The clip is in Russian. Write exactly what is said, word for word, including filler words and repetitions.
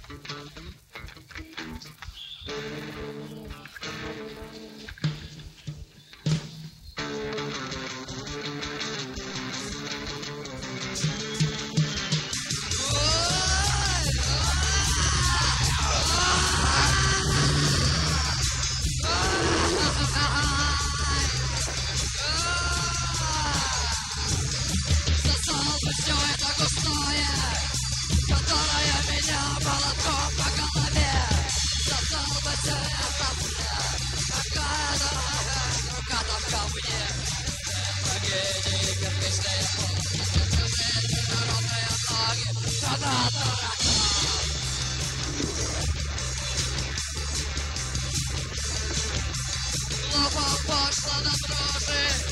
Все это густое, которое меня молотком по голове. Засал бы все это мне, какая-то рука-то ко мне. Трагедии, кирпичные полки, жизнь, народные ноги, граната, глупо пошла на дрожи.